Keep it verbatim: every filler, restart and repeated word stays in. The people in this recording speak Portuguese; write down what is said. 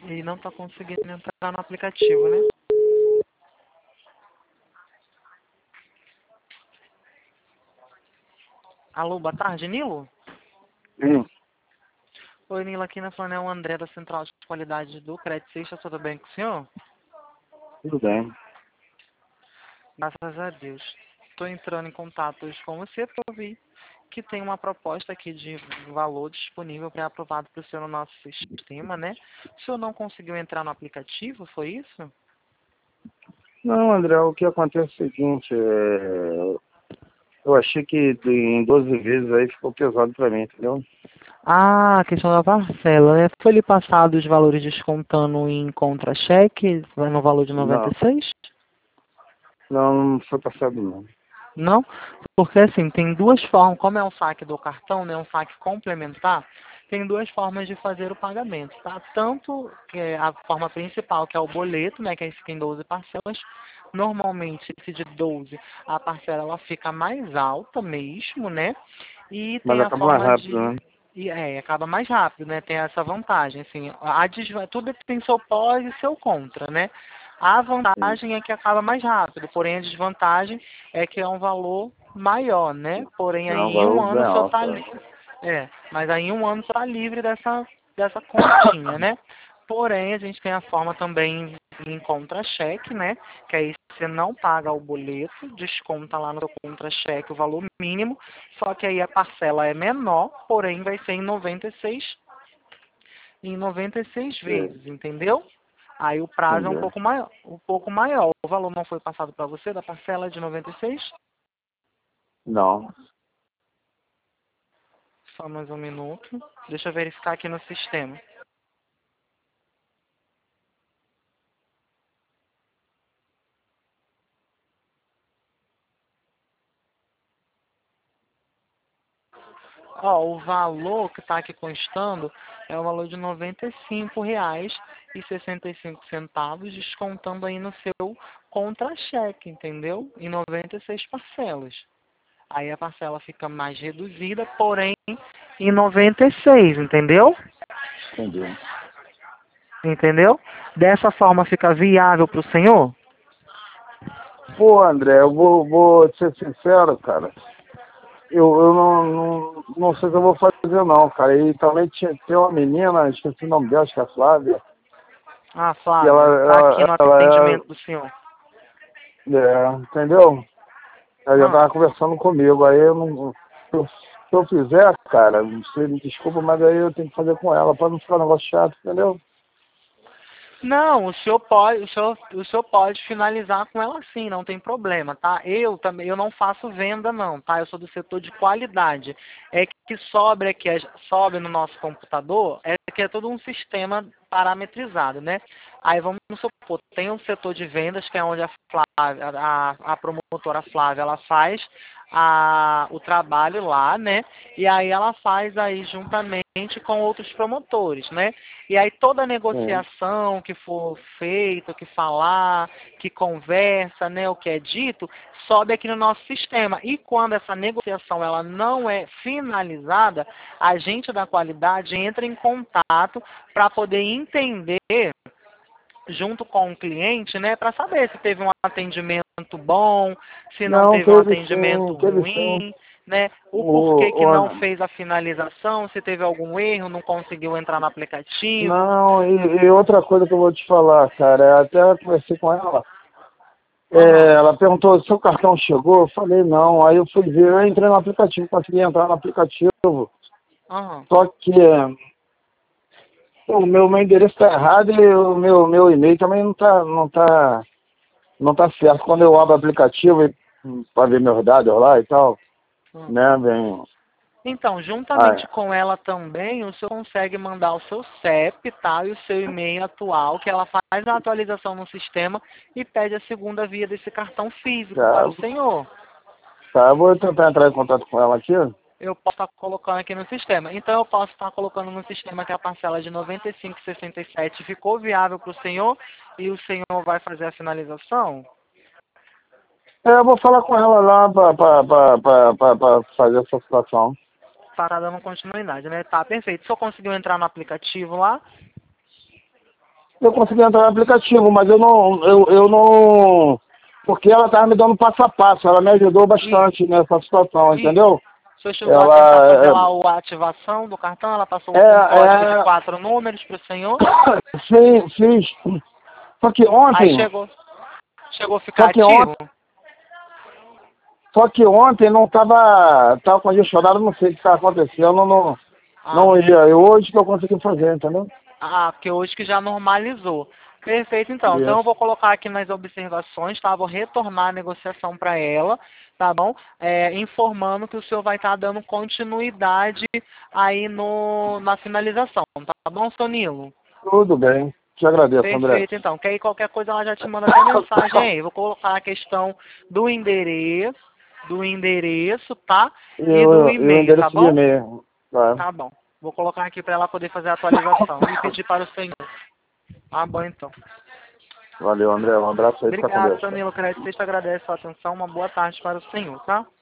E não tá conseguindo entrar no aplicativo, né? Alô, boa tarde, Nilo? Sim, Oi, Nilo, aqui na Flanel André da Central de Qualidade do Crédito Seixas, tudo bem com o senhor? tudo bem. Graças a Deus. Estou entrando em contato hoje com você porque eu vi que tem uma proposta aqui de valor disponível para aprovado para o senhor no nosso sistema, né? O senhor não conseguiu entrar no aplicativo, foi isso? Não, André, o que acontece é o seguinte, é... eu achei que em doze vezes aí ficou pesado pra mim, entendeu? Ah, a questão da parcela, né? Foi lhe passado os valores descontando em contra-cheque, no valor de noventa Não, e seis? não, não foi passado não. Não? Porque assim, tem duas formas, como é um saque do cartão, né, um saque complementar, tem duas formas de fazer o pagamento, tá? Tanto que é a forma principal, que é o boleto, né, que é esse em doze parcelas. Normalmente, esse de doze, a parcela ela fica mais alta mesmo, né? E Mas tem a acaba mais forma rápido, de né? e é, acaba mais rápido, né? Tem essa vantagem, assim, a desva... tudo tem seu pós e seu contra, né? A Sim. vantagem é que acaba mais rápido, porém a desvantagem é que é um valor maior, né? Porém É aí um em um valor bem ano o senhor alto, tá é. livre. É, mas aí em um ano está livre dessa, dessa continha, né? Porém, a gente tem a forma também em contra-cheque, né? Que aí você não paga o boleto, desconta lá no seu contra-cheque o valor mínimo, só que aí a parcela é menor, porém vai ser em noventa e seis, em noventa e seis Sim, vezes, entendeu? Aí o prazo é um entendeu? pouco maior, um pouco maior. O valor não foi passado para você da parcela de noventa e seis? Não. Só mais um minuto. Deixa eu verificar aqui no sistema. Ó, o valor que está aqui constando é o valor de noventa e cinco reais e sessenta e cinco centavos, descontando aí no seu contra-cheque, entendeu? Em noventa e seis parcelas. Aí a parcela fica mais reduzida, porém em noventa e seis, entendeu? Entendeu? Entendeu? Dessa forma fica viável para o senhor? Pô, André, eu vou, vou ser sincero, cara. Eu, eu não, não, não sei o que eu vou fazer não, cara. E também tinha, tem uma menina, esqueci o nome dela, acho que é a Flávia, Ah, que ela, Flávia, tá aqui ela, no ela atendimento do senhor. é, é, entendeu? Ela já Ah, tava conversando comigo, aí eu não. Se eu, se eu fizer, cara, você me desculpa, mas aí eu tenho que fazer com ela, pra não ficar um negócio chato, entendeu? não, o senhor pode, o senhor, o senhor pode finalizar com ela sim, não tem problema, tá? Eu também, eu não faço venda não, tá? Eu sou do setor de qualidade. É que sobe aqui, é- sobe no nosso computador, é que é todo um sistema parametrizado, né? Aí vamos supor, tem um setor de vendas que é onde a Flávia, a, a promotora Flávia, ela faz a, o trabalho lá, né? E aí ela faz aí juntamente com outros promotores, né? E aí toda a Sim. negociação que for feita, que falar, que conversa, né, o que é dito, sobe aqui no nosso sistema. E quando essa negociação ela não é finalizada, a gente da qualidade entra em contato para poder entender junto com o cliente, né, para saber se teve um atendimento bom, se não Não, teve um teve sim, atendimento teve sim. ruim, né, o porquê O, que não o, fez a finalização, se teve algum erro, não conseguiu entrar no aplicativo. não, e, e outra coisa que eu vou te falar, cara, eu até conversei com ela. É, Aham, ela perguntou se o cartão chegou, eu falei não. Aí eu fui ver, eu entrei no aplicativo, consegui entrar no aplicativo. aham. Só que o meu, meu endereço está errado e o meu, meu e-mail também não está não tá, não tá certo. Quando eu abro o aplicativo para ver meus dados lá e tal, Hum. né, bem. Então, Ah, juntamente com ela também, o senhor consegue mandar o seu C E P, tá? E o seu e-mail atual, que ela faz a atualização no sistema e pede a segunda via desse cartão físico para tá, o senhor. tá, eu vou tentar entrar em contato com ela aqui. Eu posso estar colocando aqui no sistema. Então, eu posso estar colocando no sistema que a parcela de noventa e cinco vírgula sessenta e sete ficou viável para o senhor e o senhor vai fazer a finalização? É, eu vou falar com ela lá para fazer essa situação. Para dando continuidade, né? Tá, perfeito. O senhor conseguiu entrar no aplicativo lá? Eu consegui entrar no aplicativo, mas eu não, eu, eu não, porque ela estava me dando passo a passo, ela me ajudou bastante Isso. nessa situação, Isso. entendeu? O senhor chegou a tentar fazer Ela, lá a ativação do cartão, ela passou é, um código de é, quatro números para o senhor. sim, fiz. Só que Aí ontem, chegou, chegou a só ficar que ativo. ontem, só que ontem não estava, estava congestionado, não sei o que estava acontecendo, não, não, Ah, não ia. Eu hoje que eu consegui fazer, entendeu? ah, porque hoje que já normalizou. Perfeito, então. Então eu Isso. vou colocar aqui nas observações, tá? Vou retornar a negociação para ela, tá bom? É, informando que o senhor vai estar dando continuidade aí no, na finalização, tá bom, Sonilo? Tudo bem. Te agradeço, André. Perfeito, então. Que aí qualquer coisa ela já te manda até mensagem aí. Vou colocar a questão do endereço, do endereço, tá? E E do o, e o e-mail, tá endereço de bom? e-mail. Tá. Tá bom. Vou colocar aqui para ela poder fazer a atualização e pedir para o senhor. Tá bom, então. Valeu, André. Um abraço aí, fica com Obrigado, Deus, cara. Danilo Crédito. Te agradece a sua atenção. Uma boa tarde para o senhor, tá?